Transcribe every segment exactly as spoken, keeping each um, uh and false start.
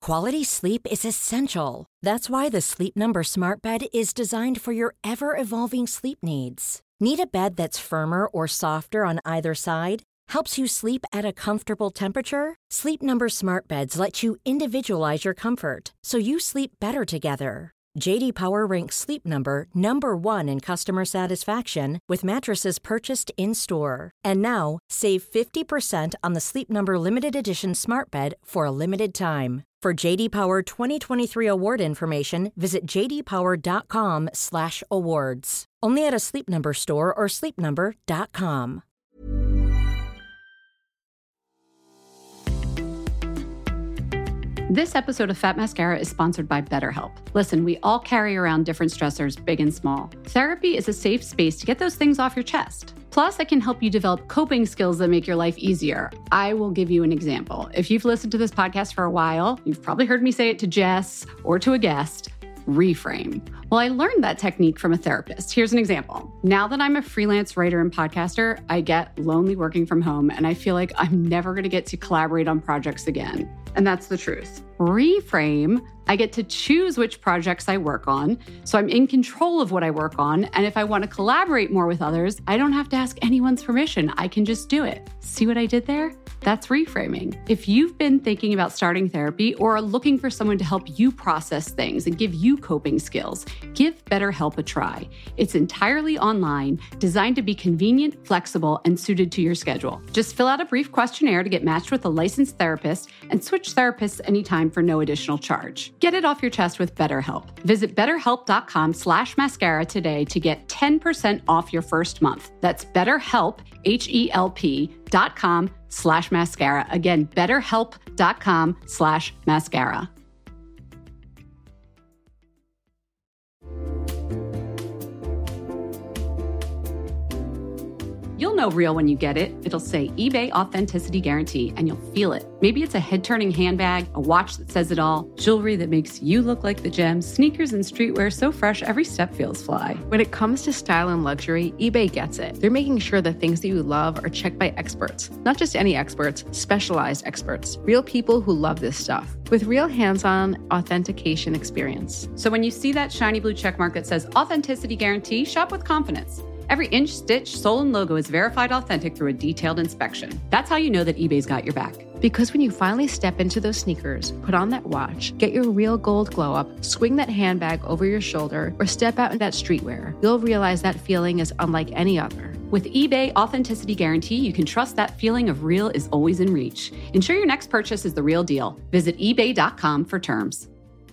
Quality sleep is essential. That's why the Sleep Number Smart Bed is designed for your ever-evolving sleep needs. Need a bed that's firmer or softer on either side? Helps you sleep at a comfortable temperature? Sleep Number Smart Beds let you individualize your comfort, so you sleep better together. J D Power ranks Sleep Number number one in customer satisfaction with mattresses purchased in-store. And now, save fifty percent on the Sleep Number Limited Edition Smart Bed for a limited time. For J D Power twenty twenty-three award information, visit j d power dot com slash awards. Only at a Sleep Number store or sleep number dot com. This episode of Fat Mascara is sponsored by BetterHelp. Listen, we all carry around different stressors, big and small. Therapy is a safe space to get those things off your chest. Plus, it can help you develop coping skills that make your life easier. I will give you an example. If you've listened to this podcast for a while, you've probably heard me say it to Jess or to a guest. Reframe. Well, I learned that technique from a therapist. Here's an example. Now that I'm a freelance writer and podcaster, I get lonely working from home, and I feel like I'm never going to get to collaborate on projects again. And that's the truth. Reframe, I get to choose which projects I work on, so I'm in control of what I work on, and if I want to collaborate more with others, I don't have to ask anyone's permission. I can just do it. See what I did there? That's reframing. If you've been thinking about starting therapy or are looking for someone to help you process things and give you coping skills, give BetterHelp a try. It's entirely online, designed to be convenient, flexible, and suited to your schedule. Just fill out a brief questionnaire to get matched with a licensed therapist and switch therapists anytime for no additional charge. Get it off your chest with BetterHelp. Visit betterhelp.com slash mascara today to get ten percent off your first month. That's BetterHelp, H-E-L-P dot com slash mascara. Again, betterhelp.com slash mascara. You'll know real when you get it. It'll say eBay Authenticity Guarantee, and you'll feel it. Maybe it's a head-turning handbag, a watch that says it all, jewelry that makes you look like the gem, sneakers and streetwear so fresh every step feels fly. When it comes to style and luxury, eBay gets it. They're making sure the things that you love are checked by experts. Not just any experts, specialized experts. Real people who love this stuff. With real hands-on authentication experience. So when you see that shiny blue checkmark that says Authenticity Guarantee, shop with confidence. Every inch, stitch, sole, and logo is verified authentic through a detailed inspection. That's how you know that eBay's got your back. Because when you finally step into those sneakers, put on that watch, get your real gold glow up, swing that handbag over your shoulder, or step out in that streetwear, you'll realize that feeling is unlike any other. With eBay Authenticity Guarantee, you can trust that feeling of real is always in reach. Ensure your next purchase is the real deal. Visit ebay dot com for terms.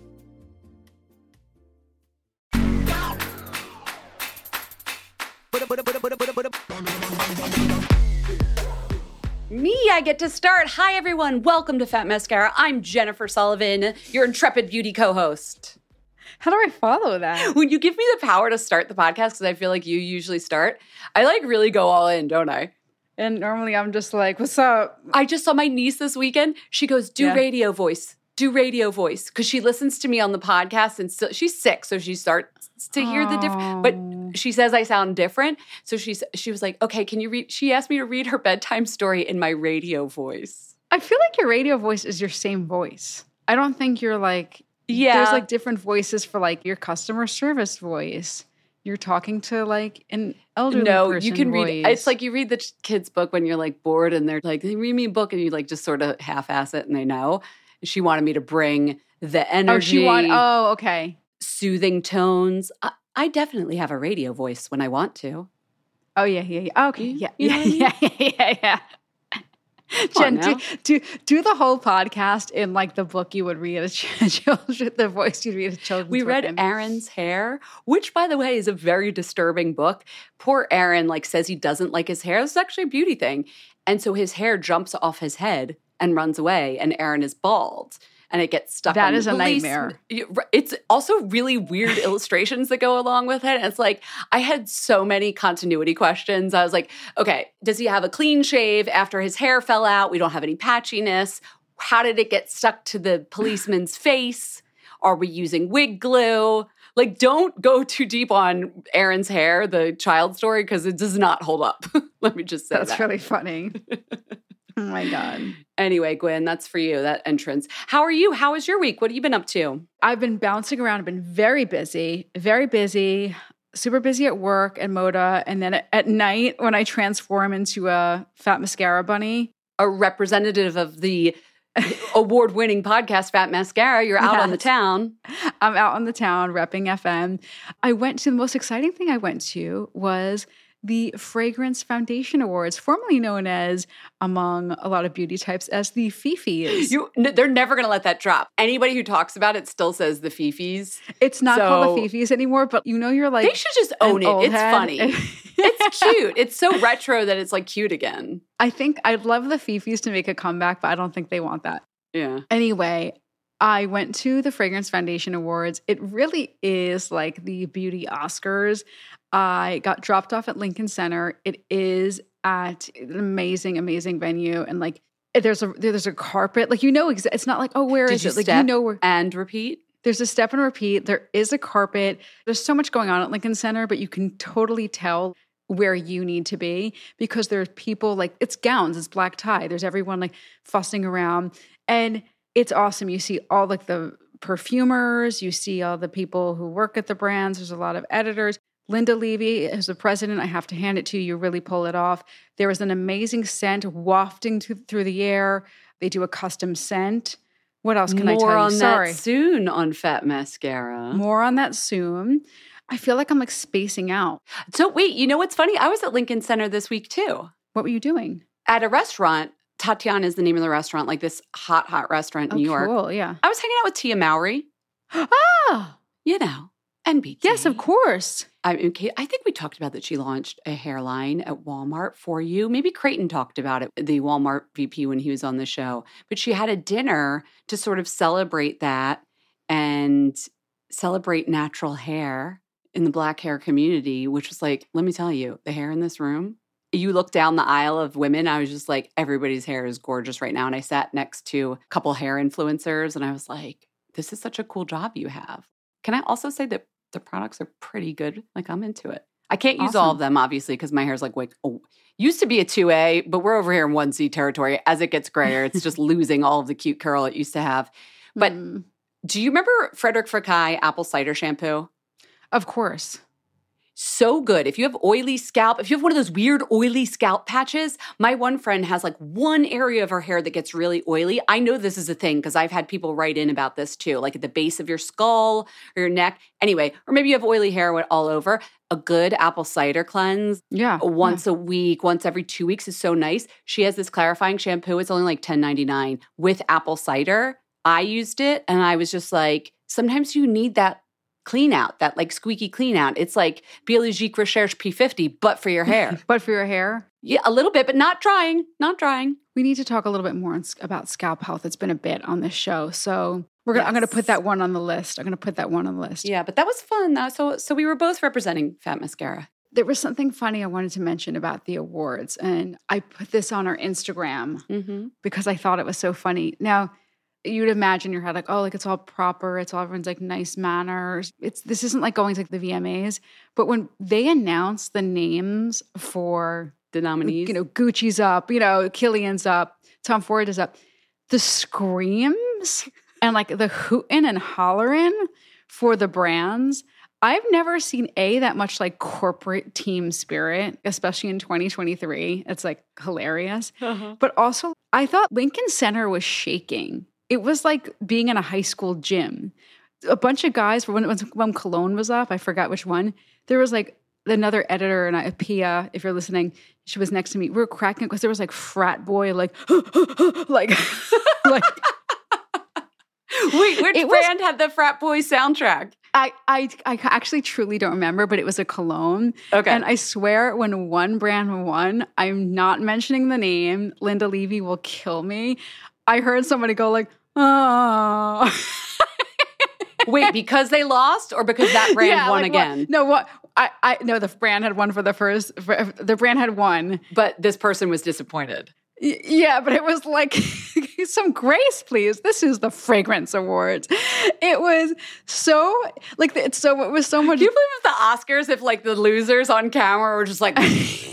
Me, I get to start. Hi, everyone. Welcome to Fat Mascara. I'm Jennifer Sullivan, your intrepid beauty co-host. How do I follow that? When you give me the power to start the podcast, because I feel like you usually start, I like really go all in, don't I? And normally I'm just like, what's up? I just saw my niece this weekend. She goes, do yeah. radio voice. Do radio voice. Because she listens to me on the podcast and still, she's sick, so she starts to hear the different. But she says I sound different. So she's she was like, okay, can you read? She asked me to read her bedtime story in my radio voice. I feel like your radio voice is your same voice. I don't think you're like, yeah. There's like different voices for like your customer service voice. You're talking to like an elderly no, person you can voice. read. It's like you read the kid's book when you're like bored and they're like, hey, read me a book, and you like just sort of half-ass it and they know. She wanted me to bring the energy. Oh, she want. Oh, okay. Soothing tones. I, I definitely have a radio voice when I want to. Oh yeah, yeah, yeah. Okay, you, yeah, you yeah, yeah, yeah, yeah, yeah. Jen, do, do do the whole podcast in like the book you would read as children, the voice you'd read as children. We read in. Aaron's Hair, which, by the way, is a very disturbing book. Poor Aaron, like, says he doesn't like his hair. This is actually a beauty thing, and so his hair jumps off his head and runs away, and Aaron is bald. And it gets stuck that on is the a police. nightmare. It's also really weird illustrations that go along with it. And it's like, I had so many continuity questions. I was like, okay, does he have a clean shave after his hair fell out? We don't have any patchiness. How did it get stuck to the policeman's face? Are we using wig glue? Like, don't go too deep on Aaron's Hair, the child story, because it does not hold up. Let me just say That's that. really funny. Oh my God. Anyway, Gwen, that's for you, that entrance. How are you? How was your week? What have you been up to? I've been bouncing around. I've been very busy, very busy, super busy at work and Moda. And then at night when I transform into a fat mascara bunny. A representative of the award-winning podcast, Fat Mascara. You're out yes. on the town. I'm out on the town repping F M. I went to, the most exciting thing I went to was the Fragrance Foundation Awards, formerly known as, among a lot of beauty types, as the Fifis. You, they're never going to let that drop. Anybody who talks about it still says the Fifis. It's not so, called the Fifis anymore, but you know you're like they should just own it. It's head. funny. It's cute. It's so retro that it's like cute again. I think I'd love the Fifis to make a comeback, but I don't think they want that. Yeah. Anyway, I went to the Fragrance Foundation Awards. It really is like the beauty Oscars. I got dropped off at Lincoln Center. It is at an amazing, amazing venue. And like, there's a there's a carpet. Like, you know, it's not like, oh, where Did is you it? Like, step you know where. And repeat? There's a step and repeat. There is a carpet. There's so much going on at Lincoln Center, but you can totally tell where you need to be because there's people like, it's gowns, it's black tie. There's everyone like fussing around. And it's awesome. You see all like the perfumers, you see all the people who work at the brands. There's a lot of editors. Linda Levy is the president. I have to hand it to you. You really pull it off. There was an amazing scent wafting to, through the air. They do a custom scent. What else can More I tell you? on Sorry. that soon on Fat Mascara. More on that soon. I feel like I'm like spacing out. So wait, you know what's funny? I was at Lincoln Center this week too. What were you doing? At a restaurant. Tatiana is the name of the restaurant, like this hot, hot restaurant in oh, New York. Cool, yeah. I was hanging out with Tia Mowry. Ah! You know, N B T. Yes, of course. I mean, I think we talked about that she launched a hairline at Walmart for you. Maybe Creighton talked about it, the Walmart V P, when he was on the show. But she had a dinner to sort of celebrate that and celebrate natural hair in the Black hair community, which was like, let me tell you, the hair in this room, you look down the aisle of women, I was just like, everybody's hair is gorgeous right now. And I sat next to a couple hair influencers and I was like, this is such a cool job you have. Can I also say that the products are pretty good? Like, I'm into it. I can't use Awesome. all of them, obviously, because my hair's like, like, oh, used to be a two A, but we're over here in one C territory. As it gets grayer, it's just losing all of the cute curl it used to have. But mm. do you remember Frederic Fekkai apple cider shampoo? Of course. So good. If you have oily scalp, if you have one of those weird oily scalp patches, my one friend has like one area of her hair that gets really oily. I know this is a thing because I've had people write in about this too, like at the base of your skull or your neck. Anyway, or maybe you have oily hair all over. A good apple cider cleanse Yeah. once yeah. a week, once every two weeks is so nice. She has this clarifying shampoo. It's only like ten ninety-nine with apple cider. I used it and I was just like, sometimes you need that clean out, that like squeaky clean out. It's like Biologique Recherche P fifty, but for your hair. But for your hair? Yeah, a little bit, but not drying, not drying. We need to talk a little bit more on, about scalp health. It's been a bit on this show. So we're gonna, yes. I'm going to put that one on the list. I'm going to put that one on the list. Yeah, but that was fun. Uh, so, so we were both representing Fat Mascara. There was something funny I wanted to mention about the awards. And I put this on our Instagram Mm-hmm. because I thought it was so funny. Now, you'd imagine your head like, oh, like it's all proper. It's all everyone's like nice manners. It's this isn't like going to like the V M As. But when they announced the names for The nominees. you know, Gucci's up, you know, Killian's up, Tom Ford is up, the screams and like the hooting and hollering for the brands. I've never seen A, that much like corporate team spirit, especially in twenty twenty-three. It's like hilarious. Uh-huh. But also, I thought Lincoln Center was shaking. It was like being in a high school gym. A bunch of guys, when, when Cologne was up, I forgot which one, there was like another editor, and I, Pia, if you're listening, she was next to me. We were cracking because there was like frat boy, like, like, like. Wait, which It brand was- had the frat boy soundtrack? I, I I actually truly don't remember, but it was a cologne. Okay. And I swear when one brand won, I'm not mentioning the name, Linda Levy will kill me. I heard somebody go like, oh. Wait, because they lost or because that brand Yeah, won like, again? What, no, what? I, I no, the brand had won for the first, for, the brand had won. But this person was disappointed. Y- Yeah, but it was like, some grace, please. This is the Fragrance Awards. It was so, like, it's so, it was so much. Can you believe if the Oscars, if like the losers on camera were just like,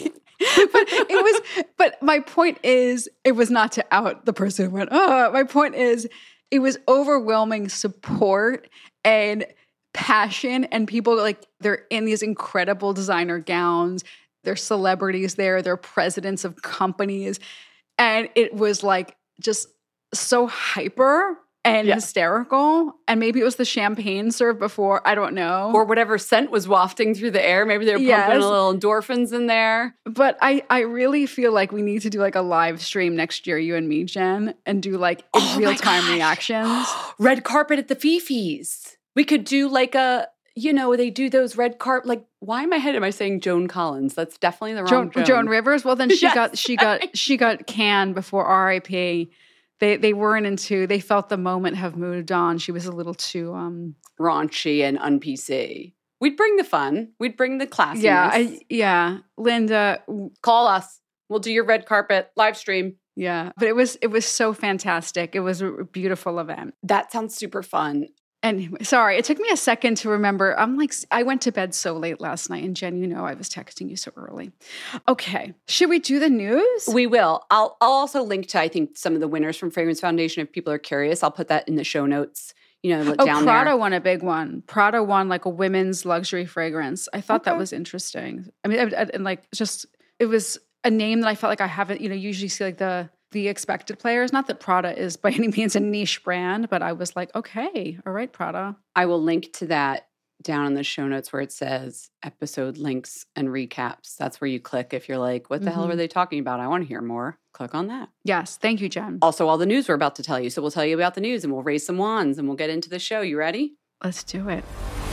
But it was, but my point is, it was not to out the person who went, oh, my point is, it was overwhelming support and passion, and people like, they're in these incredible designer gowns. They're celebrities there. They're presidents of companies. And it was like just so hyper and yeah. hysterical. And maybe it was the champagne served before. I don't know. Or whatever scent was wafting through the air. Maybe they were pumping yes. a little endorphins in there. But I, I really feel like we need to do like a live stream next year, you and me, Jen, and do like oh real-time reactions. Red carpet at the Fifis. We could do like a, you know, they do those red carpet, like, why in my head am I saying Joan Collins? That's definitely the wrong Joan. Joan. Joan Rivers? Well, then she yes. got, she got, she got canned before R I P They they weren't into, they felt the moment have moved on. She was a little too um raunchy and un-P C. We'd bring the fun. We'd bring the classiness. Yeah, I, yeah. Linda, call us. We'll do your red carpet live stream. Yeah, but it was it was so fantastic. It was a beautiful event. That sounds super fun. And sorry, it took me a second to remember. I'm like, I went to bed so late last night, and Jen, you know, I was texting you so early. Okay, should we do the news? We will. I'll I'll also link to, I think, some of the winners from Fragrance Foundation if people are curious. I'll put that in the show notes. You know, oh, down Prada there. won a big one. Prada won like a women's luxury fragrance. I thought okay. that was interesting. I mean, and like just it was a name that I felt like I haven't. You know, usually see like the. the expected players. Not that Prada is by any means a niche brand, but I was like, okay, all right, Prada. I will link to that down in the show notes where it says episode links and recaps. That's where you click if you're like, what the mm-hmm. hell were they talking about? I want to hear more. Click on that. Yes. Thank you, Jen. Also, all the news we're about to tell you. So we'll tell you about the news and we'll raise some wands and we'll get into the show. You ready? Let's do it.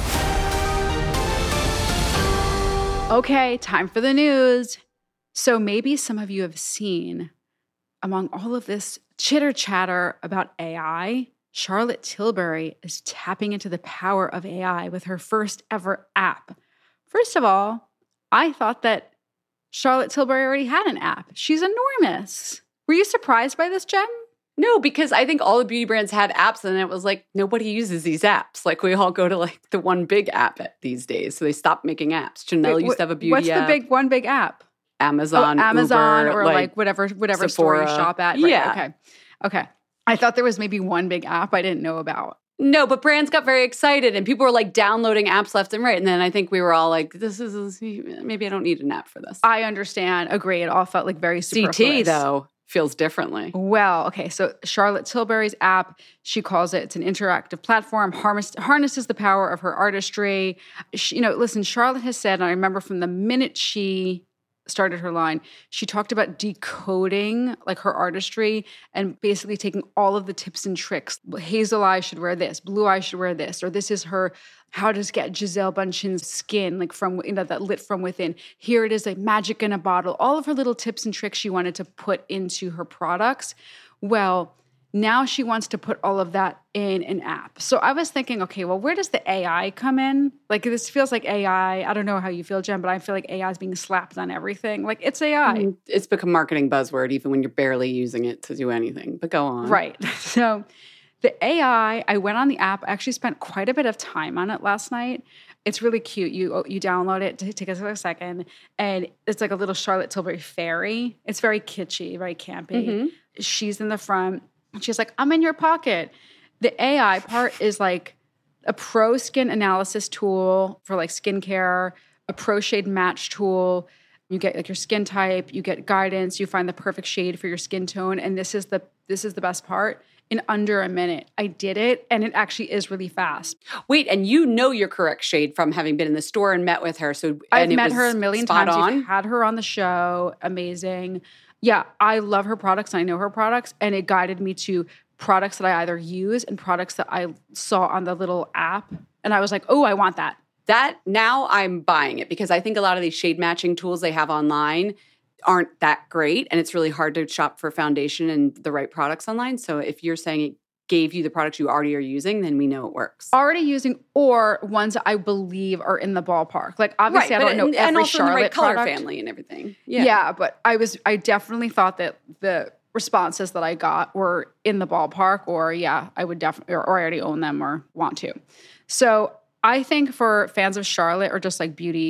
Okay, time for the news. So maybe some of you have seen, among all of this chitter chatter about A I, Charlotte Tilbury is tapping into the power of A I with her first ever app. First of all, I thought that Charlotte Tilbury already had an app. She's enormous. Were you surprised by this, Jen? No, because I think all the beauty brands had apps and it was like, nobody uses these apps. Like we all go to like the one big app these days. So they stopped making apps. Chanel Wait, used to have a beauty what's app. What's the big one big app? Amazon, oh, Amazon, Uber, or like, like whatever, whatever store you shop at. Right, yeah. Okay. Okay. I thought there was maybe one big app I didn't know about. No, but brands got very excited and people were like downloading apps left and right. And then I think we were all like, this is, maybe I don't need an app for this. I understand. Agree. It all felt like very superfluous. C T though feels differently. Well, okay. So Charlotte Tilbury's app, she calls it, it's an interactive platform, harness, harnesses the power of her artistry. She, you know, listen, Charlotte has said, and I remember from the minute she started her line, she talked about decoding like her artistry and basically taking all of the tips and tricks. Hazel eyes should wear this, blue eyes should wear this, or this is her, how to get Gisele Bundchen's skin, like from, you know, that lit from within. Here it is, like magic in a bottle. All of her little tips and tricks she wanted to put into her products. Well, now she wants to put all of that in an app. So I was thinking, okay, well, where does the A I come in? Like this feels like A I. I don't know how you feel, Jen, but I feel like A I is being slapped on everything. Like it's A I. It's become a marketing buzzword even when you're barely using it to do anything. But go on. Right. So the A I, I went on the app. I actually spent quite a bit of time on it last night. It's really cute. You you download it, to take a second, and it's like a little Charlotte Tilbury fairy. It's very kitschy, very campy. Mm-hmm. She's in the front. She's like, I'm in your pocket. The A I part is like a pro skin analysis tool for like skincare, a pro shade match tool. You get like your skin type, you get guidance, you find the perfect shade for your skin tone. And this is the this is the best part. In under a minute, I did it, and it actually is really fast. Wait, and you know your correct shade from having been in the store and met with her. So I've and it met was her a million spot times. On. You've had her on the show. Amazing. Yeah, I love her products. And I know her products, and it guided me to products that I either use and products that I saw on the little app. And I was like, oh, I want that. That now I'm buying it because I think a lot of these shade matching tools they have online aren't that great. And it's really hard to shop for foundation and the right products online. So if you're saying it gave you the products you already are using, then we know it works. Already using, or ones I believe are in the ballpark. Like obviously, right, I don't know and, every and also Charlotte in the right color product. family and everything. Yeah. yeah, but I was, I definitely thought that the responses that I got were in the ballpark, or yeah, I would definitely, or, or I already own them or want to. So I think for fans of Charlotte or just like beauty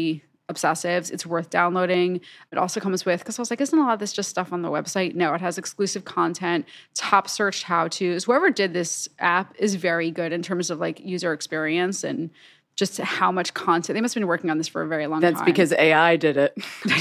obsessives. It's worth downloading. It also comes with, because I was like, isn't a lot of this just stuff on the website? No, it has exclusive content, top searched how-tos. Whoever did this app is very good in terms of like user experience and just how much content. They must have been working on this for a very long That's time. That's because A I did it.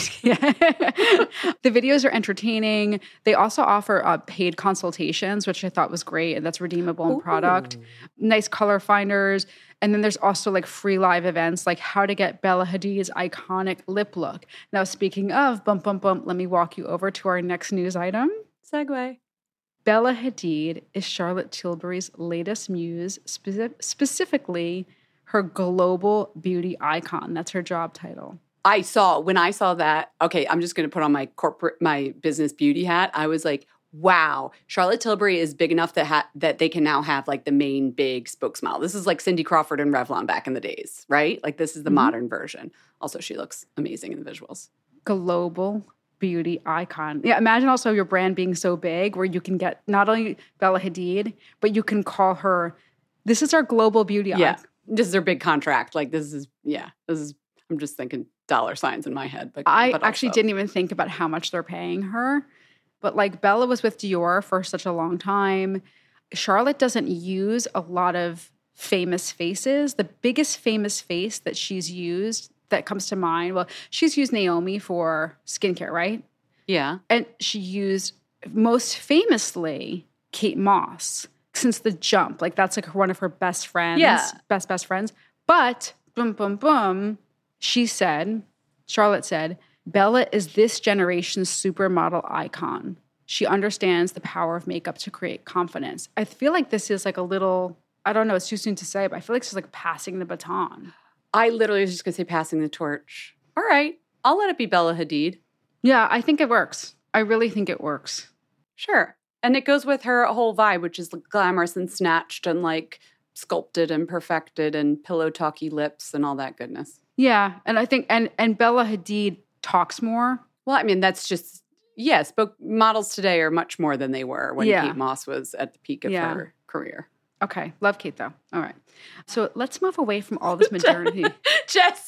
The videos are entertaining. They also offer uh, paid consultations, which I thought was great, and that's redeemable in Ooh. product. Nice color finders. And then there's also like free live events, like how to get Bella Hadid's iconic lip look. Now, speaking of bump, bump, bump, let me walk you over to our next news item. Segue. Bella Hadid is Charlotte Tilbury's latest muse, spe- specifically her global beauty icon. That's her job title. I saw, when I saw that, okay, I'm just going to put on my corporate, my business beauty hat. I was like, wow, Charlotte Tilbury is big enough that ha- that they can now have like the main big spokesmodel. This is like Cindy Crawford and Revlon back in the days, right? Like this is the mm-hmm. modern version. Also, she looks amazing in the visuals. Global beauty icon. Yeah, imagine also your brand being so big where you can get not only Bella Hadid, but you can call her, this is our global beauty yeah. icon. This is their big contract. Like this is, yeah, this is, I'm just thinking dollar signs in my head. But I but actually also. didn't even think about how much they're paying her. But like Bella was with Dior for such a long time. Charlotte doesn't use a lot of famous faces. The biggest famous face that she's used that comes to mind, well, she's used Naomi for skincare, right? Yeah. And she used, most famously, Kate Moss. Since the jump, like that's like one of her best friends, yeah. best, best friends. But, boom, boom, boom, she said, Charlotte said, Bella is this generation's supermodel icon. She understands the power of makeup to create confidence. I feel like this is like a little, I don't know, it's too soon to say, but I feel like it's like passing the baton. I literally was just going to say passing the torch. All right, I'll let it be Bella Hadid. Yeah, I think it works. I really think it works. Sure. And it goes with her whole vibe, which is like glamorous and snatched and like sculpted and perfected and pillow talky lips and all that goodness. Yeah. And I think, and and Bella Hadid talks more. Well, I mean, that's just, yes, but models today are much more than they were when yeah. Kate Moss was at the peak of yeah. her career. Okay. Love Kate, though. All right. So let's move away from all this modernity. Jess.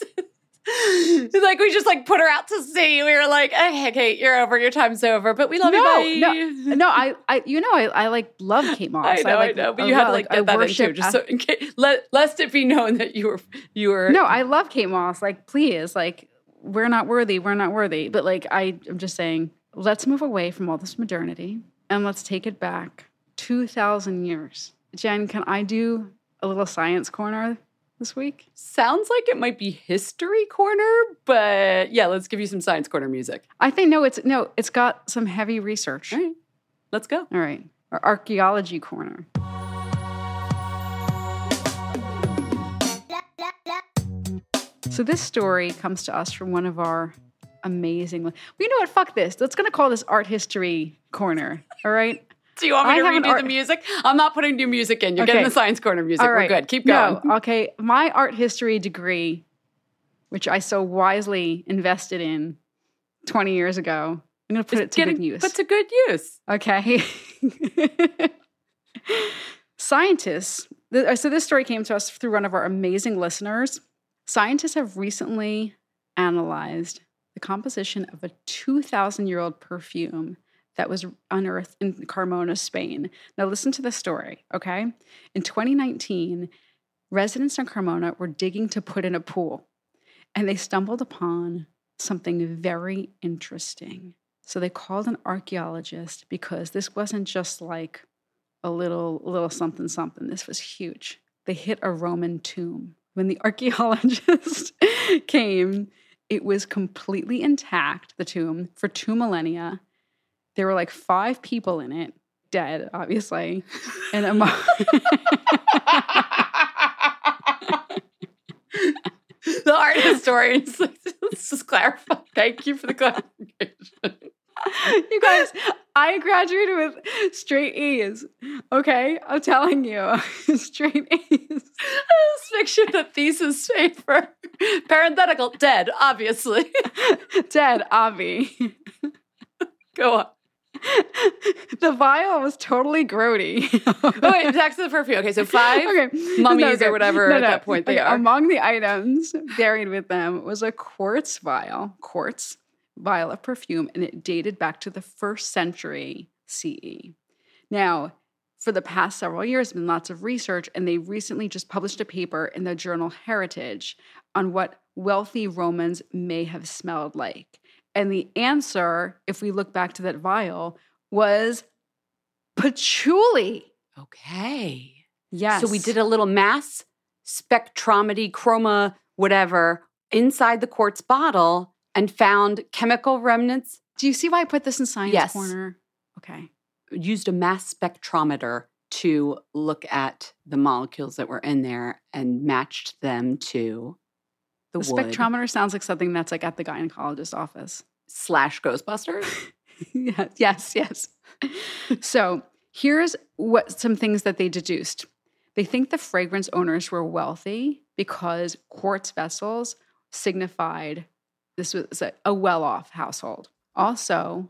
Like we just like put her out to sea. We were like, hey, Kate, you're over. Your time's over. But we love no, you. Bye. No, no, I, I, you know, I, I like love Kate Moss. I know, I, like, I know. But I you had to love, like like, get that worship, into just so in case, let, lest it be known that you were, you were. No, I love Kate Moss. Like, please, like, we're not worthy. We're not worthy. But like, I, I'm just saying, let's move away from all this modernity and let's take it back two thousand years. Jen, can I do a little science corner this week? Sounds like it might be history corner, but yeah, let's give you some science corner music. I think no, it's no, it's got some heavy research. All right, let's go. All right, our archaeology corner. So this story comes to us from one of our amazing. Well, you know what? Fuck this. Let's gonna call this art history corner. All right. Do you want me I to redo art- the music? I'm not putting new music in. You're okay. getting the science corner music. All right. We're good. Keep going. No, okay. My art history degree, which I so wisely invested in twenty years ago, I'm going to put it's it to getting good use. Put to good use. Okay. Scientists, th- so this story came to us through one of our amazing listeners. Scientists have recently analyzed the composition of a two thousand year old perfume that was unearthed in Carmona, Spain. Now listen to the story, okay? In twenty nineteen, residents in Carmona were digging to put in a pool, and they stumbled upon something very interesting. So they called an archaeologist because this wasn't just like a little, little something, something. This was huge. They hit a Roman tomb. When the archaeologist came, it was completely intact, the tomb, for two millennia. There were like five people in it, dead, obviously. And among the art historians, let's just clarify. Thank you for the clarification. You guys, I graduated with straight A's. Okay? I'm telling you. Straight A's. Let's make sure the thesis paper, parenthetical, dead, obviously. Dead, obvi. Go on. The vial was totally grody. Oh, wait, back to the perfume. Okay, so five okay. mummies no, okay. or whatever no, no. at that point they okay. are. Among the items buried with them was a quartz vial, quartz vial of perfume, and it dated back to the first century C E. Now, for the past several years, there's been lots of research, and they recently just published a paper in the journal Heritage on what wealthy Romans may have smelled like. And the answer, if we look back to that vial, was patchouli. Okay. Yes. So we did a little mass spectrometry, chroma, whatever, inside the quartz bottle and found chemical remnants. Do you see why I put this in Science yes. Corner? Okay. Used a mass spectrometer to look at the molecules that were in there and matched them to the, the wood. Spectrometer sounds like something that's like at the gynecologist's office. Slash Ghostbusters? yeah, yes, yes. So here's what some things that they deduced. They think the fragrance owners were wealthy because quartz vessels signified this was a, a well-off household. Also,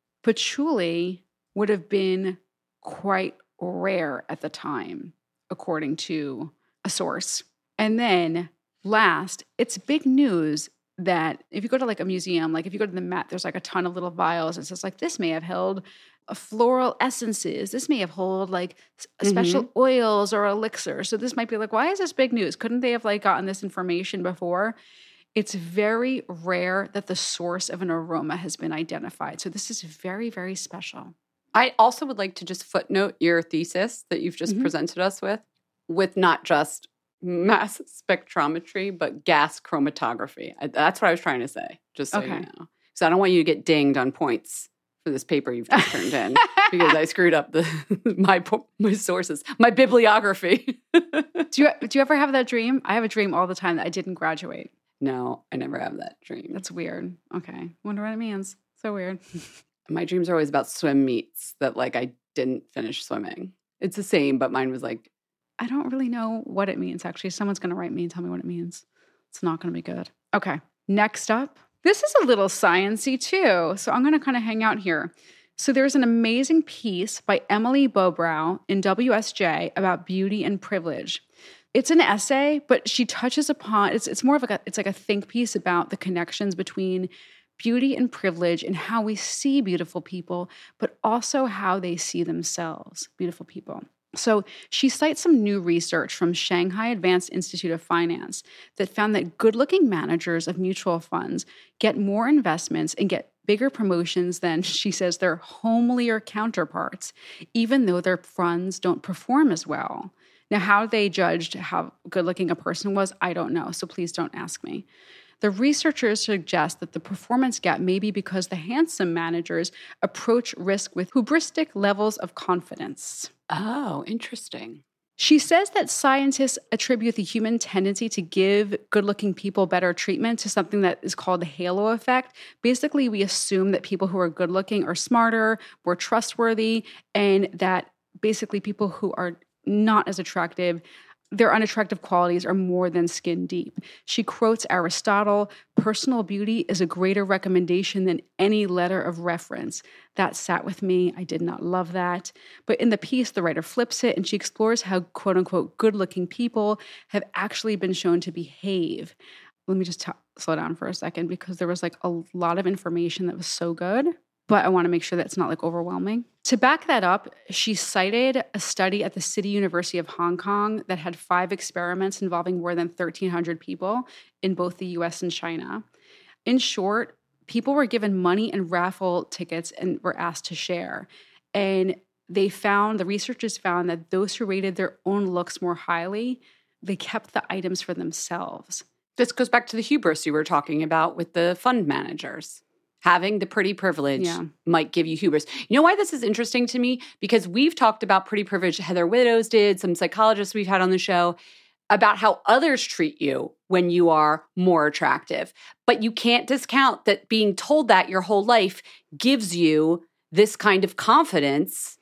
patchouli would have been quite rare at the time, according to a source. And then last, it's big news that if you go to like a museum, like if you go to the Met, there's like a ton of little vials. And so it's like, this may have held a floral essences. This may have held like mm-hmm. special oils or elixir. So this might be like, why is this big news? Couldn't they have like gotten this information before? It's very rare that the source of an aroma has been identified. So this is very, very special. I also would like to just footnote your thesis that you've just mm-hmm. presented us with, with not just mass spectrometry, but gas chromatography. I, that's what I was trying to say, just so okay. you know. So I don't want you to get dinged on points for this paper you've just turned in because I screwed up the my my sources, my bibliography. do you do you ever have that dream? I have a dream all the time that I didn't graduate. No, I never have that dream. That's weird. Okay. Wonder what it means. So weird. My dreams are always about swim meets that, like, I didn't finish swimming. It's the same, but mine was like... I don't really know what it means, actually. Someone's going to write me and tell me what it means. It's not going to be good. Okay. Next up. This is a little science-y, too. So I'm going to kind of hang out here. So there's an amazing piece by Emily Bobrow in W S J about beauty and privilege. It's an essay, but she touches upon... It's, it's more of like a, it's like a think piece about the connections between beauty and privilege and how we see beautiful people, but also how they see themselves, beautiful people. So she cites some new research from Shanghai Advanced Institute of Finance that found that good-looking managers of mutual funds get more investments and get bigger promotions than, she says, their homelier counterparts, even though their funds don't perform as well. Now, how they judged how good-looking a person was, I don't know, so please don't ask me. The researchers suggest that the performance gap may be because the handsome managers approach risk with hubristic levels of confidence. Oh, interesting. She says that scientists attribute the human tendency to give good-looking people better treatment to something that is called the halo effect. Basically, we assume that people who are good-looking are smarter, more trustworthy, and that basically people who are not as attractive, their unattractive qualities are more than skin deep. She quotes Aristotle, personal beauty is a greater recommendation than any letter of reference. That sat with me. I did not love that. But in the piece, the writer flips it and she explores how quote unquote good-looking people have actually been shown to behave. Let me just t- slow down for a second because there was like a lot of information that was so good. But I want to make sure that it's not like overwhelming. To back that up, she cited a study at the City University of Hong Kong that had five experiments involving more than thirteen hundred people in both the U S and China. In short, people were given money and raffle tickets and were asked to share. And they found, the researchers found that those who rated their own looks more highly, they kept the items for themselves. This goes back to the hubris you were talking about with the fund managers. Having the pretty privilege yeah. might give you hubris. You know why this is interesting to me? Because we've talked about pretty privilege. Heather Widdows did, some psychologists we've had on the show, about how others treat you when you are more attractive. But you can't discount that being told that your whole life gives you this kind of confidence.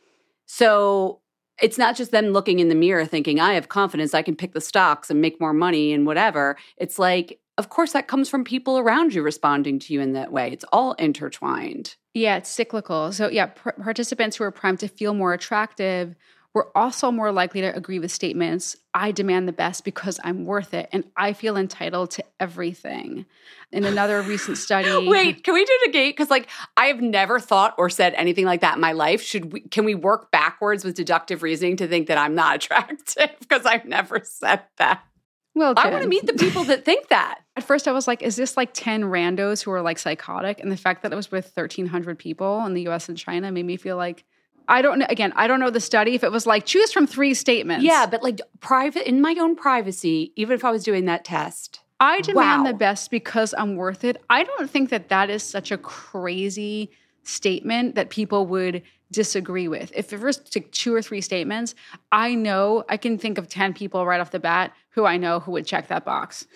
So it's not just them looking in the mirror thinking, I have confidence, I can pick the stocks and make more money and whatever. It's like, of course, that comes from people around you responding to you in that way. It's all intertwined. Yeah, it's cyclical. So yeah, pr- participants who are primed to feel more attractive were also more likely to agree with statements, I demand the best because I'm worth it and I feel entitled to everything. In another recent study— Wait, can we do it again? Because like I have never thought or said anything like that in my life. Should we, can we work backwards with deductive reasoning to think that I'm not attractive? Because I've never said that. Well, I want to meet the people that think that. At first I was like, is this like ten randos who are like psychotic? And the fact that it was with thirteen hundred people in the U S and China made me feel like, I don't know. Again, I don't know the study. If it was like, choose from three statements. Yeah, but like private, in my own privacy, even if I was doing that test. I demand wow. the best because I'm worth it. I don't think that that is such a crazy statement that people would disagree with. If it was to two or three statements, I know, I can think of ten people right off the bat who I know who would check that box.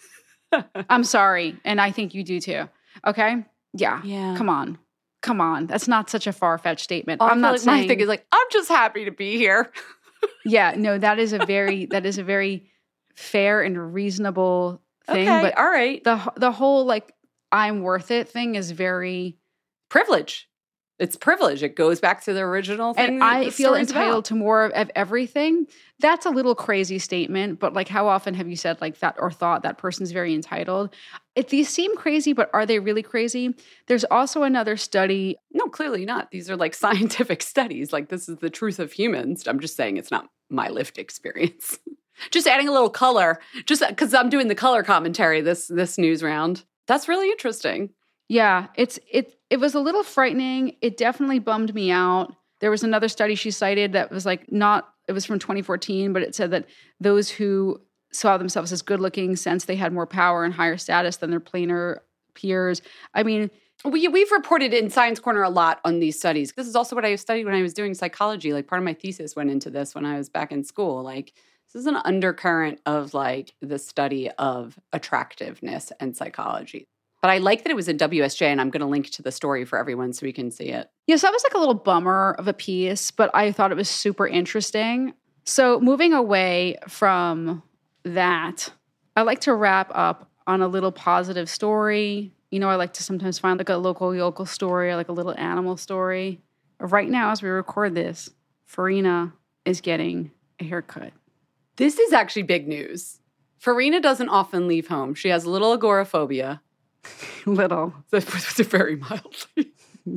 I'm sorry. And I think you do too. Okay? Yeah. Yeah. Come on. Come on. That's not such a far-fetched statement. Oh, I'm not like saying— my thing is like, I'm just happy to be here. Yeah, no, that is a very, that is a very fair and reasonable thing. Okay, but all right. the the whole like, I'm worth it thing is very— privilege. It's privilege. It goes back to the original thing. And I feel entitled to more of, of everything. That's a little crazy statement, but like how often have you said like that or thought that person's very entitled? It, these seem crazy, but are they really crazy? There's also another study. No, clearly not. These are like scientific studies. Like this is the truth of humans. I'm just saying it's not my lived experience. Just adding a little color, just because I'm doing the color commentary this this news round. That's really interesting. Yeah, it's it it was a little frightening. It definitely bummed me out. There was another study she cited that was like not, it was from twenty fourteen, but it said that those who saw themselves as good looking sensed they had more power and higher status than their plainer peers. I mean, we, we've reported in Science Corner a lot on these studies. This is also what I studied when I was doing psychology. Like part of my thesis went into this when I was back in school. Like this is an undercurrent of like the study of attractiveness and psychology. But I like that it was in W S J, and I'm going to link to the story for everyone so we can see it. Yes, that was like a little bummer of a piece, but I thought it was super interesting. So moving away from that, I like to wrap up on a little positive story. You know, I like to sometimes find like a local yokel story or like a little animal story. Right now, as we record this, Farina is getting a haircut. This is actually big news. Farina doesn't often leave home. She has a little agoraphobia. Little. That's very mildly.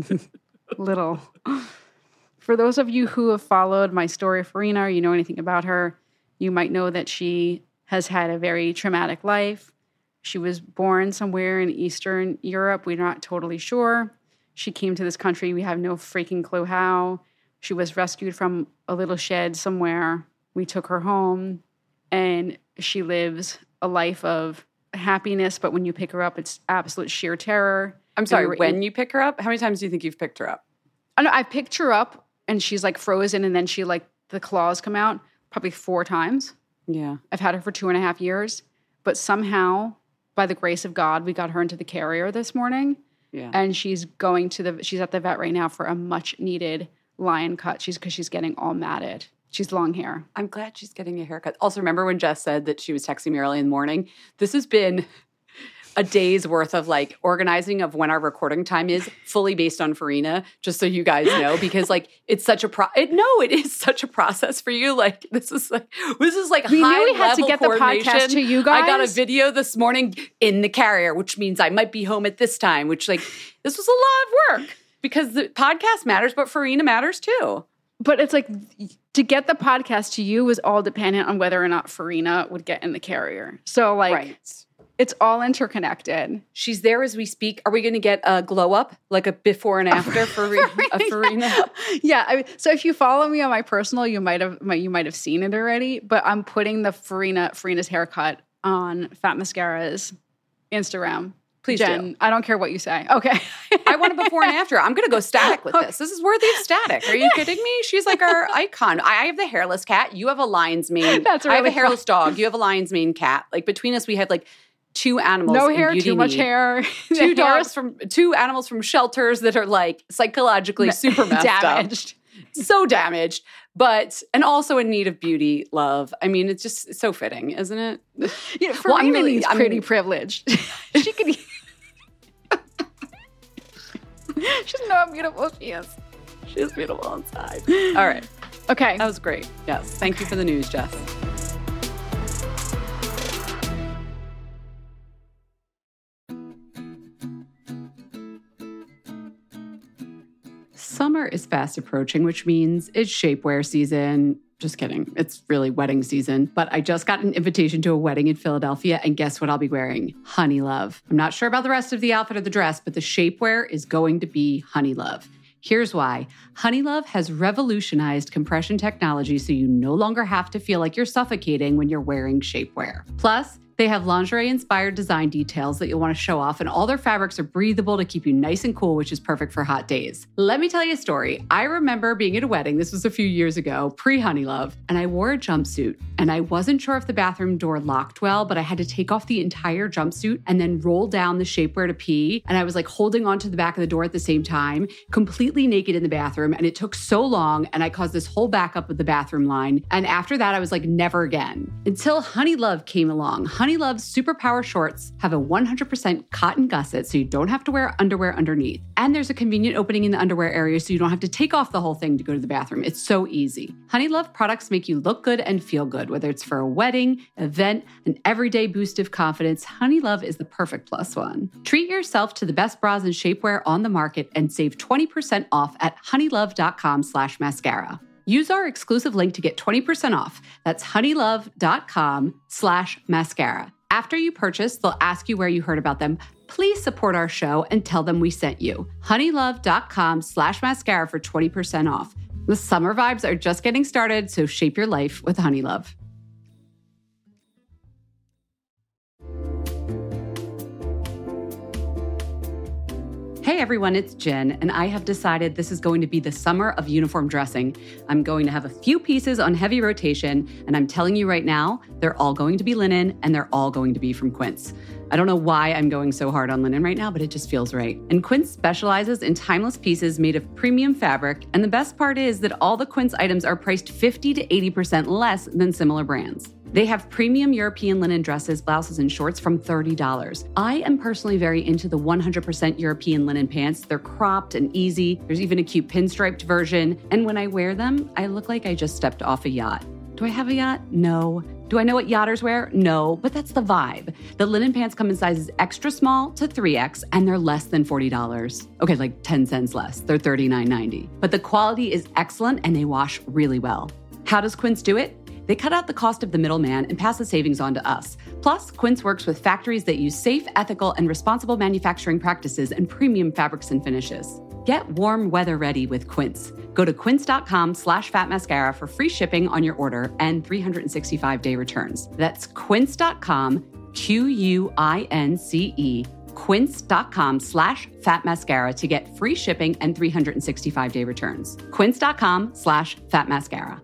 Little. For those of you who have followed my story of Farina, or you know anything about her, you might know that she has had a very traumatic life. She was born somewhere in Eastern Europe. We're not totally sure. She came to this country. We have no freaking clue how. She was rescued from a little shed somewhere. We took her home, and she lives a life of happiness, but when you pick her up, it's absolute sheer terror. I'm sorry, we when in- you pick her up? How many times do you think you've picked her up? I know, I picked her up, and she's like frozen, and then she like, the claws come out probably four times. Yeah. I've had her for two and a half years, but somehow, by the grace of God, we got her into the carrier this morning. Yeah. And she's going to the, she's at the vet right now for a much needed lion cut. She's, because she's getting all matted. She's long hair. I'm glad she's getting a haircut. Also, remember when Jess said that she was texting me early in the morning? This has been a day's worth of like organizing of when our recording time is, fully based on Farina, just so you guys know, because like it's such a pro. It, no, it is such a process for you. Like this is like this is like we high knew we had level to get the podcast to you guys. I got a video this morning in the carrier, which means I might be home at this time. Which like this was a lot of work because the podcast matters, but Farina matters too. But it's like to get the podcast to you was all dependent on whether or not Farina would get in the carrier. So like right. It's all interconnected. She's there as we speak. Are we going to get a glow up, like a before and after for a Farina? Yeah. I mean, so if you follow me on my personal, you might have you might have seen it already. But I'm putting the Farina Farina's haircut on Fat Mascara's Instagram. Please Jen, do. I don't care what you say. Okay. I want a before and after. I'm going to go static with this. This is worthy of static. Are you kidding me? She's like our icon. I have the hairless cat. You have a lion's mane. That's really I have a hairless fun. dog. You have a lion's mane cat. Like between us, we have like two animals. No in hair, beauty too much need. hair. Two dogs from two animals from shelters that are like psychologically super messed damaged. up. So damaged, but and also in need of beauty, love. I mean, it's just so fitting, isn't it? You know, Farina well, really, needs I'm, pretty privileged. She could. She doesn't know how beautiful she is. She is beautiful inside. All right. Okay. That was great. Yes. Thank you for the news, Jess. Summer is fast approaching, which means it's shapewear season. Just kidding. It's really wedding season. But I just got an invitation to a wedding in Philadelphia, and guess what I'll be wearing? Honey Love. I'm not sure about the rest of the outfit or the dress, but the shapewear is going to be Honey Love. Here's why. Honey Love has revolutionized compression technology so you no longer have to feel like you're suffocating when you're wearing shapewear. Plus, they have lingerie-inspired design details that you'll want to show off, and all their fabrics are breathable to keep you nice and cool, which is perfect for hot days. Let me tell you a story. I remember being at a wedding, this was a few years ago, pre-Honey Love, and I wore a jumpsuit, and I wasn't sure if the bathroom door locked well, but I had to take off the entire jumpsuit and then roll down the shapewear to pee, and I was like holding onto the back of the door at the same time, completely naked in the bathroom, and it took so long, and I caused this whole backup of the bathroom line, and after that, I was like, never again. Until Honey Love came along. Honey Love's Superpower shorts have a one hundred percent cotton gusset, so you don't have to wear underwear underneath. And there's a convenient opening in the underwear area, so you don't have to take off the whole thing to go to the bathroom. It's so easy. Honey Love products make you look good and feel good, whether it's for a wedding, event, an everyday boost of confidence. Honey Love is the perfect plus one. Treat yourself to the best bras and shapewear on the market and save twenty percent off at honeylove.com slash mascara. Use our exclusive link to get twenty percent off. That's honeylove.com slash mascara. After you purchase, they'll ask you where you heard about them. Please support our show and tell them we sent you. honeylove.com slash mascara for twenty percent off. The summer vibes are just getting started, so shape your life with Honey Love. Hey everyone, it's Jen, and I have decided this is going to be the summer of uniform dressing. I'm going to have a few pieces on heavy rotation, and I'm telling you right now, they're all going to be linen, and they're all going to be from Quince. I don't know why I'm going so hard on linen right now, but it just feels right. And Quince specializes in timeless pieces made of premium fabric, and the best part is that all the Quince items are priced fifty to eighty percent less than similar brands. They have premium European linen dresses, blouses, and shorts from thirty dollars. I am personally very into the one hundred percent European linen pants. They're cropped and easy. There's even a cute pinstriped version. And when I wear them, I look like I just stepped off a yacht. Do I have a yacht? No. Do I know what yachters wear? No, but that's the vibe. The linen pants come in sizes extra small to three X, and they're less than forty dollars. Okay, like ten cents less. They're thirty-nine ninety. But the quality is excellent, and they wash really well. How does Quince do it? They cut out the cost of the middleman and pass the savings on to us. Plus, Quince works with factories that use safe, ethical, and responsible manufacturing practices and premium fabrics and finishes. Get warm weather ready with Quince. Go to quince.com slash fat mascara for free shipping on your order and three hundred sixty-five day returns. That's quince.com, Q U I N C E, quince.com slash fat mascara to get free shipping and three hundred sixty-five day returns. Quince.com slash fat mascara.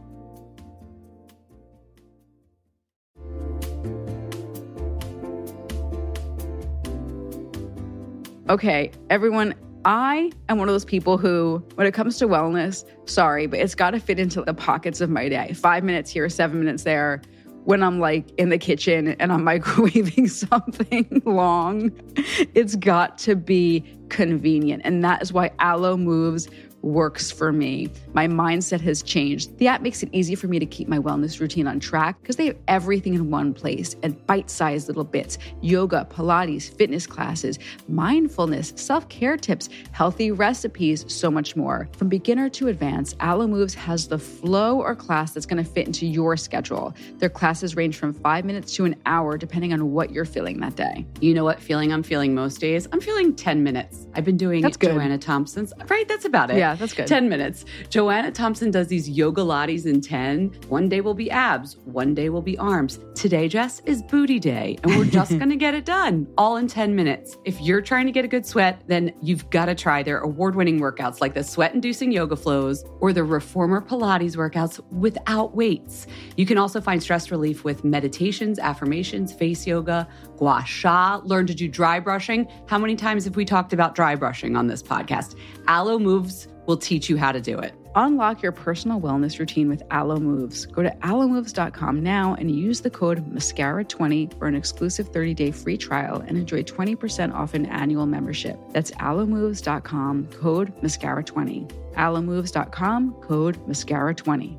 Okay, everyone, I am one of those people who, when it comes to wellness, sorry, but it's got to fit into the pockets of my day. Five minutes here, seven minutes there. When I'm like in the kitchen and I'm microwaving something long, it's got to be convenient. And that is why Alo Moves works for me. My mindset has changed. The app makes it easy for me to keep my wellness routine on track because they have everything in one place and bite-sized little bits: yoga, Pilates, fitness classes, mindfulness, self-care tips, healthy recipes, so much more. From beginner to advanced, Alo Moves has the flow or class that's going to fit into your schedule. Their classes range from five minutes to an hour, depending on what you're feeling that day. You know what feeling I'm feeling most days? I'm feeling ten minutes. I've been doing that's good. Joanna Thompson's, right? That's about it. Yeah. That's good. ten minutes. Joanna Thompson does these yoga lattes in ten. One day will be abs. One day will be arms. Today, Jess, is booty day. And we're just going to get it done all in ten minutes. If you're trying to get a good sweat, then you've got to try their award-winning workouts like the sweat-inducing yoga flows or the reformer Pilates workouts without weights. You can also find stress relief with meditations, affirmations, face yoga, gua sha, learn to do dry brushing. How many times have we talked about dry brushing on this podcast? Alo Moves will teach you how to do it. Unlock your personal wellness routine with Alo Moves. Go to alo moves dot com now and use the code mascara twenty for an exclusive thirty-day free trial and enjoy twenty percent off an annual membership. That's alo moves dot com, code mascara twenty. alo moves dot com, code mascara twenty.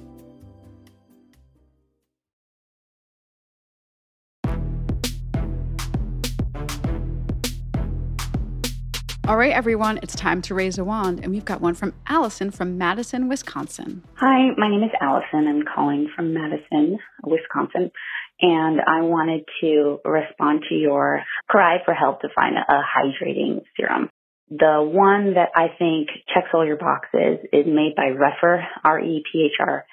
All right, everyone, it's time to raise a wand, and we've got one from Allison from Madison, Wisconsin. Hi, my name is Allison. I'm calling from Madison, Wisconsin, and I wanted to respond to your cry for help to find a hydrating serum. The one that I think checks all your boxes is made by Refer, R E P H R,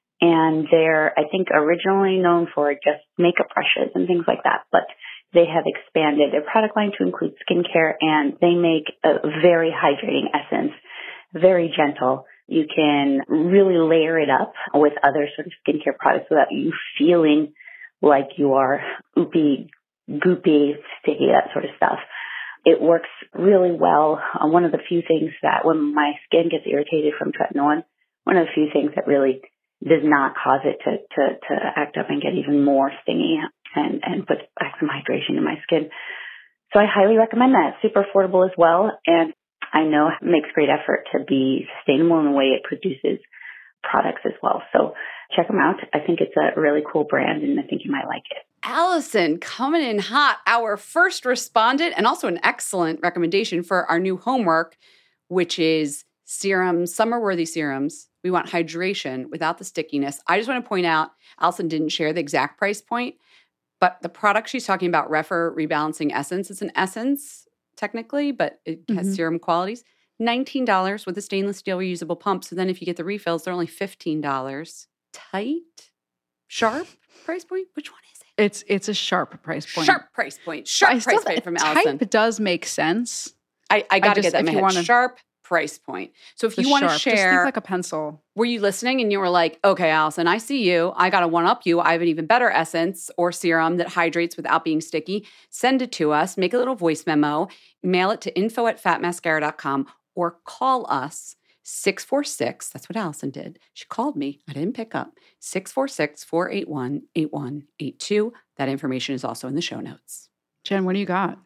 and they're, I think, originally known for just makeup brushes and things like that, but they have expanded their product line to include skincare, and they make a very hydrating essence, very gentle. You can really layer it up with other sort of skincare products without you feeling like you are oopy, goopy, sticky, that sort of stuff. It works really well. Uh, one of the few things that when my skin gets irritated from tretinoin, one of the few things that really does not cause it to, to, to act up and get even more stingy and, and put back some hydration in my skin. So I highly recommend that. It's super affordable as well. And I know it makes great effort to be sustainable in the way it produces products as well. So check them out. I think it's a really cool brand, and I think you might like it. Allison coming in hot, our first respondent, and also an excellent recommendation for our new homework, which is serums, summer-worthy serums. We want hydration without the stickiness. I just want to point out, Allison didn't share the exact price point, but the product she's talking about, Refer Rebalancing Essence, it's an essence technically, but it has mm-hmm. serum qualities. nineteen dollars with a stainless steel reusable pump. So then if you get the refills, they're only fifteen dollars. Tight, sharp price point? Which one is it? It's it's a sharp price point. Sharp price point. Sharp I price point from Allison. Type does make sense. I, I got to get that in my head. Wanna, sharp price point. So if you want to share. Just think like a pencil. Were you listening and you were like, okay, Allison, I see you. I got to one-up you. I have an even better essence or serum that hydrates without being sticky. Send it to us. Make a little voice memo. Mail it to info at fat mascara dot com or call us. six four six, that's what Allison did. She called me. I didn't pick up. six four six, four eight one, eight one eight two. That information is also in the show notes. Jen, what do you got?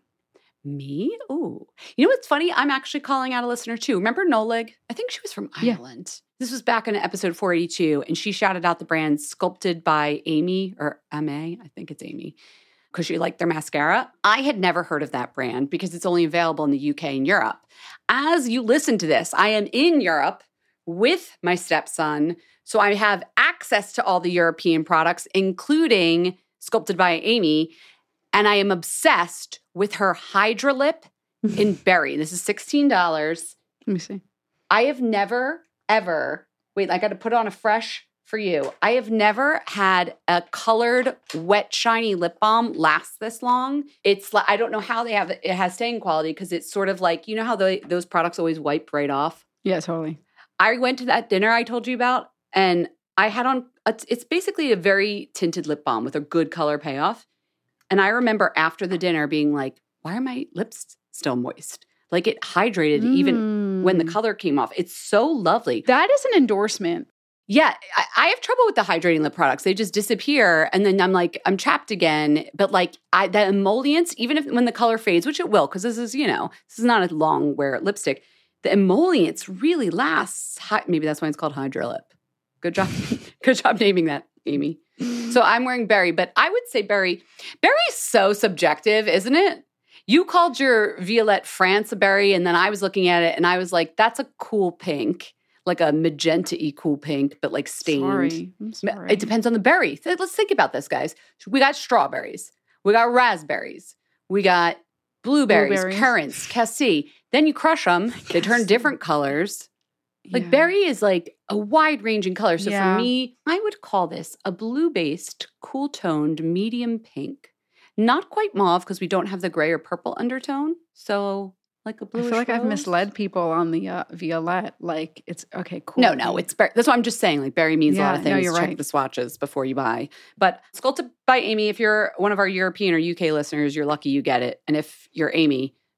Me? Ooh. You know what's funny? I'm actually calling out a listener too. Remember Nolig? I think she was from Ireland. Yeah. This was back in episode four eighty-two, and she shouted out the brand Sculpted by Amy, or M A, I think it's Amy, because she liked their mascara. I had never heard of that brand because it's only available in the U K and Europe. As you listen to this, I am in Europe with my stepson, so I have access to all the European products, including Sculpted by Amy, and I am obsessed with her Hydralip in berry. This is sixteen dollars. Let me see. I have never, ever, wait, I got to put on a fresh for you. I have never had a colored, wet, shiny lip balm last this long. It's like, I don't know how they have it. It has staying quality because it's sort of like, you know how the, those products always wipe right off? Yeah, totally. I went to that dinner I told you about, and I had on, it's, it's basically a very tinted lip balm with a good color payoff. And I remember after the dinner being like, why are my lips still moist? Like it hydrated mm. even when the color came off. It's so lovely. That is an endorsement. Yeah, I, I have trouble with the hydrating lip products. They just disappear, and then I'm like, I'm trapped again. But like I, the emollients, even if when the color fades, which it will, because this is, you know, this is not a long wear lipstick. The emollients really last. Maybe that's why it's called Hydralip. Good job, good job naming that, Amy. So I'm wearing berry, but I would say berry. Berry's so subjective, isn't it? You called your Violette France a berry, and then I was looking at it, and I was like, that's a cool pink. Like a magenta-y cool pink, but like stained. Sorry. I'm sorry. It depends on the berry. Let's think about this, guys. We got strawberries. We got raspberries. We got blueberries, blueberries. currants, cassis. Then you crush them. They turn different colors. Like yeah. berry is like a wide-ranging color. So yeah. for me, I would call this a blue-based, cool-toned, medium pink. Not quite mauve because we don't have the gray or purple undertone. So like a bluish I feel like rose. I've misled people on the uh, Violette. Like it's okay, cool. No, no, it's berry. That's what I'm just saying. Like berry means yeah, a lot of things. No, you're Check right. the swatches before you buy. But Sculpted by Amy, if you're one of our European or U K listeners, you're lucky you get it. And if you're Amy,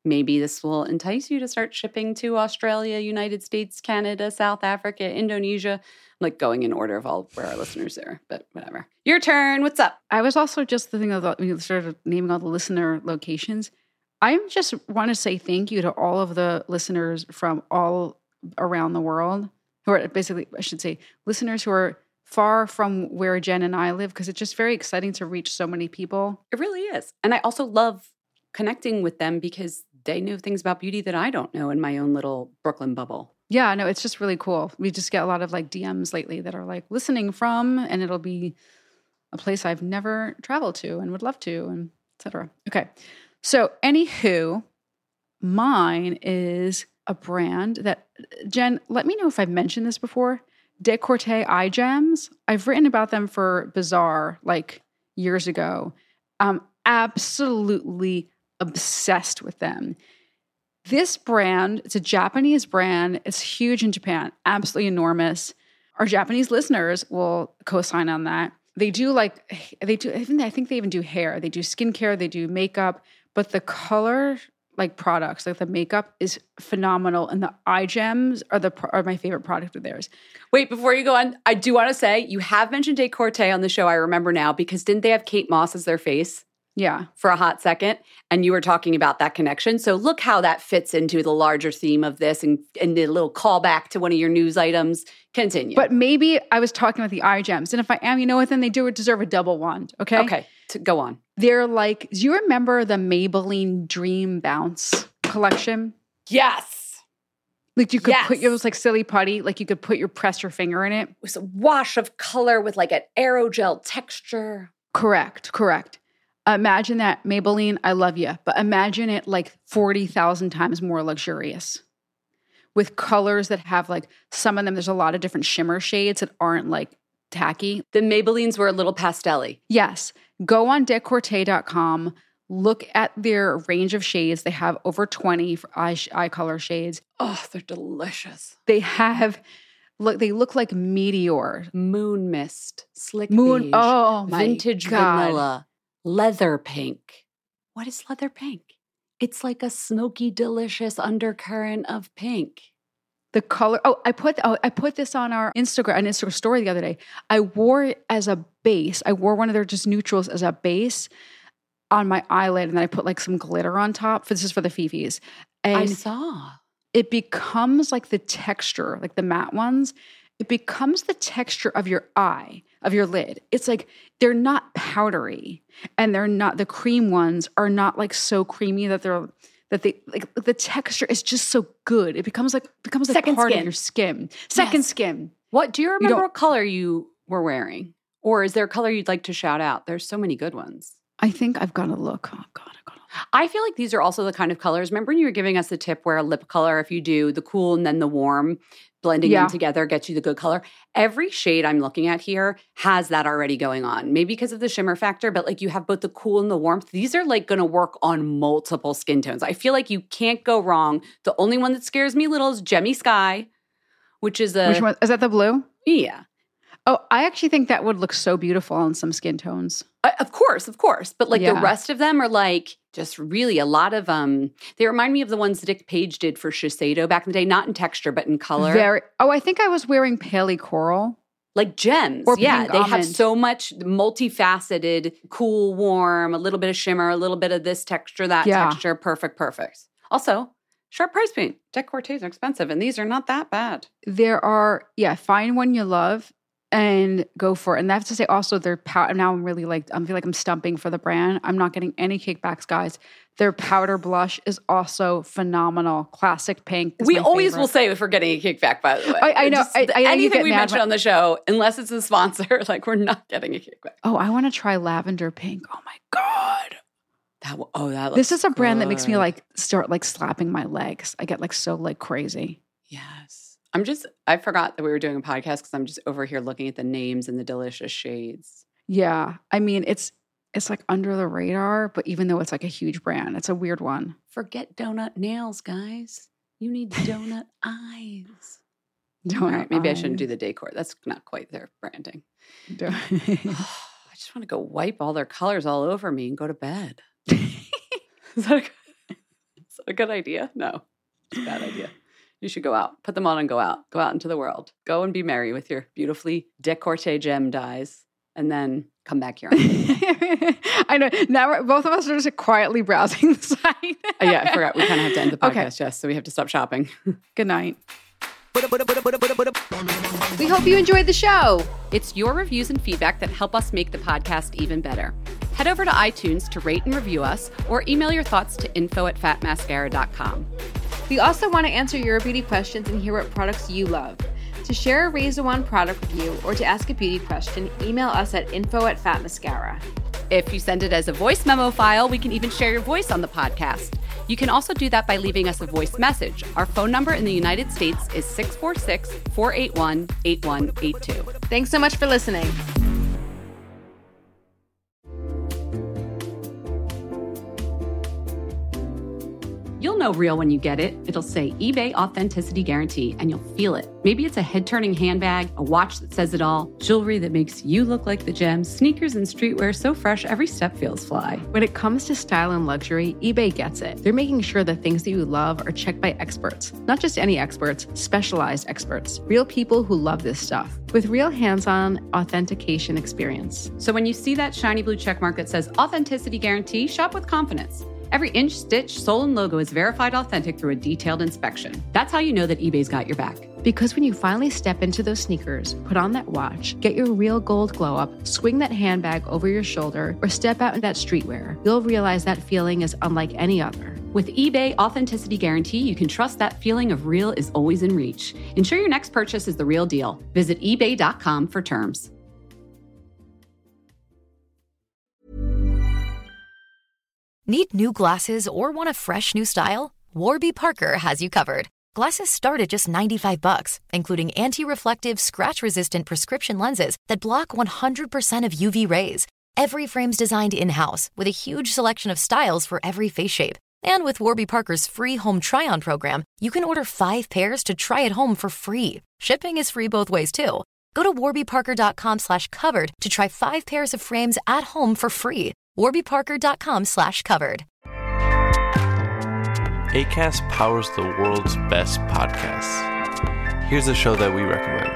maybe this will entice you to start shipping to Australia, United States, Canada, South Africa, Indonesia. I'm like going in order of all where our listeners are, but whatever. Your turn. What's up? I was also just thinking of the, when you started naming all the listener locations. I just want to say thank you to all of the listeners from all around the world, who are basically, I should say, listeners who are far from where Jen and I live, because it's just very exciting to reach so many people. It really is. And I also love connecting with them because they know things about beauty that I don't know in my own little Brooklyn bubble. Yeah, no, it's just really cool. We just get a lot of like D Ms lately that are like listening from, and it'll be a place I've never traveled to and would love to, and et cetera. Okay. So anywho, mine is a brand that, Jen, let me know if I've mentioned this before. Decourte Eye Gems. I've written about them for Bazaar like years ago. I'm absolutely obsessed with them. This brand, it's a Japanese brand. It's huge in Japan, absolutely enormous. Our Japanese listeners will co-sign on that. They do like, they do, I think they even do hair. They do skincare, they do makeup, but the color like products, like the makeup is phenomenal. And the eye gems are the are my favorite product of theirs. Wait, before you go on, I do want to say you have mentioned Decourte on the show, I remember now, because didn't they have Kate Moss as their face? Yeah. For a hot second. And you were talking about that connection. So look how that fits into the larger theme of this and, and the little callback to one of your news items. Continue. But maybe I was talking about the eye gems. And if I am, you know what, then they do deserve a double wand. Okay. Okay. To go on. They're like, do you remember the Maybelline Dream Bounce collection? Yes. Like you could yes. put, it was like silly putty. Like you could put your, press your finger in it. It was a wash of color with like an aerogel texture. Correct. Correct. Imagine that, Maybelline, I love you, but imagine it like forty thousand times more luxurious with colors that have like, some of them, there's a lot of different shimmer shades that aren't like tacky. The Maybellines were a little pastel-y. Yes. Go on decourte dot com, look at their range of shades. They have over twenty eye, eye color shades. Oh, they're delicious. They have, look, they look like meteor. Moon mist, slick Moon, beige, oh my vintage God. vanilla. Leather pink. What is leather pink? It's like a smoky, delicious undercurrent of pink. The color. Oh, I put oh, I put this on our Instagram, an Instagram story the other day. I wore it as a base. I wore one of their just neutrals as a base on my eyelid, and then I put like some glitter on top. This is for the Fifis. And I saw. It becomes like the texture, like the matte ones. It becomes the texture of your eye, of your lid. It's like they're not powdery, and they're not, the cream ones are not like so creamy that they're, that they, like the texture is just so good. It becomes like, becomes like Second part skin. of your skin. Second Yes. skin. What, do you remember don't- what color you were wearing? Or is there a color you'd like to shout out? There's so many good ones. I think I've got to look. Oh God, I've got to look. I feel like these are also the kind of colors. Remember when you were giving us the tip where a lip color, if you do the cool and then the warm, blending Yeah. them together gets you the good color. Every shade I'm looking at here has that already going on. Maybe because of the shimmer factor, but like you have both the cool and the warmth. These are like going to work on multiple skin tones. I feel like you can't go wrong. The only one that scares me a little is Gemmy Sky, which is a... Which one? Is that the blue? Yeah. Oh, I actually think that would look so beautiful on some skin tones. Uh, of course, of course. But like Yeah. the rest of them are like just really a lot of, um. they remind me of the ones Dick Page did for Shiseido back in the day, not in texture, but in color. Very. Oh, I think I was wearing paley coral. Like gems. Or yeah, pink they have almond. so much multifaceted, cool, warm, a little bit of shimmer, a little bit of this texture, that Yeah. texture. Perfect, perfect. Also, sharp price point. Decourtes are expensive, and these are not that bad. There are, yeah, find one you love and go for it. And I have to say also their powder, now I'm really like, I feel like I'm stumping for the brand. I'm not getting any kickbacks, guys. Their powder blush is also phenomenal. Classic pink. is We my always favorite. will say if we're getting a kickback, by the way. I- I know. Just I- I know you anything get we mad mention when- on the show, unless it's a sponsor, like we're not getting a kickback. Oh, I want to try lavender pink. Oh my God. That w- oh, that looks This is a brand that makes me good. like start like slapping my legs. I get like so like crazy. Yes. I'm just, I forgot that we were doing a podcast because I'm just over here looking at the names and the delicious shades. Yeah. I mean, it's, it's like under the radar, but even though it's like a huge brand, it's a weird one. Forget donut nails, guys. You need donut eyes. Don't All right, maybe I shouldn't do the decor. That's not quite their branding. Don't. I just want to go wipe all their colors all over me and go to bed. Is that a, is that a good idea? No, it's a bad idea. You should go out. Put them on and go out. Go out into the world. Go and be merry with your beautifully décolleté gem dyes. And then come back here. I know. Now we're, both of us are just quietly browsing the site. Oh, yeah, I forgot. We kind of have to end the podcast, Okay. yes. So we have to stop shopping. Good night. We hope you enjoyed the show. It's your reviews and feedback that help us make the podcast even better. Head over to iTunes to rate and review us or email your thoughts to info at fat mascara dot com. We also want to answer your beauty questions and hear what products you love. To share a Raise the Wand product review or to ask a beauty question, email us at info at fat mascara. If you send it as a voice memo file, we can even share your voice on the podcast. You can also do that by leaving us a voice message. Our phone number in the United States is six four six, four eight one, eight one eight two. Thanks so much for listening. You'll know real when you get it. It'll say eBay Authenticity Guarantee, and you'll feel it. Maybe it's a head-turning handbag, a watch that says it all, jewelry that makes you look like the gem, sneakers and streetwear so fresh every step feels fly. When it comes to style and luxury, eBay gets it. They're making sure the things that you love are checked by experts. Not just any experts, specialized experts. Real people who love this stuff. With real hands-on authentication experience. So when you see that shiny blue checkmark that says Authenticity Guarantee, shop with confidence. Every inch, stitch, sole, and logo is verified authentic through a detailed inspection. That's how you know that eBay's got your back. Because when you finally step into those sneakers, put on that watch, get your real gold glow up, swing that handbag over your shoulder, or step out in that streetwear, you'll realize that feeling is unlike any other. With eBay Authenticity Guarantee, you can trust that feeling of real is always in reach. Ensure your next purchase is the real deal. Visit ebay dot com for terms. Need new glasses or want a fresh new style? Warby Parker has you covered. Glasses start at just ninety-five bucks, including anti-reflective, scratch-resistant prescription lenses that block one hundred percent of U V rays. Every frame's designed in-house with a huge selection of styles for every face shape. And with Warby Parker's free home try-on program, you can order five pairs to try at home for free. Shipping is free both ways, too. Go to warby parker dot com slash covered to try five pairs of frames at home for free. warby parker dot com slash covered. Acast powers the world's best podcasts. Here's a show that we recommend.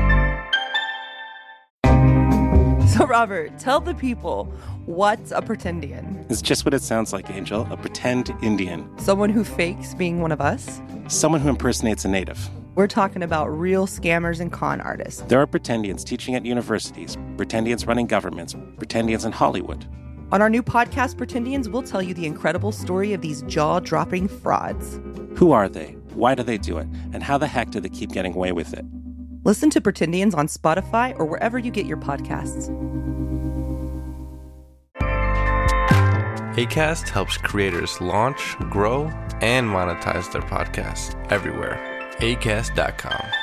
So, Robert, tell the people, what's a pretendian? It's just what it sounds like, Angel. A pretend Indian. Someone who fakes being one of us? Someone who impersonates a native. We're talking about real scammers and con artists. There are pretendians teaching at universities, pretendians running governments, pretendians in Hollywood. On our new podcast, Pretendians, we'll tell you the incredible story of these jaw-dropping frauds. Who are they? Why do they do it? And how the heck do they keep getting away with it? Listen to Pretendians on Spotify or wherever you get your podcasts. Acast helps creators launch, grow, and monetize their podcasts everywhere. acast dot com.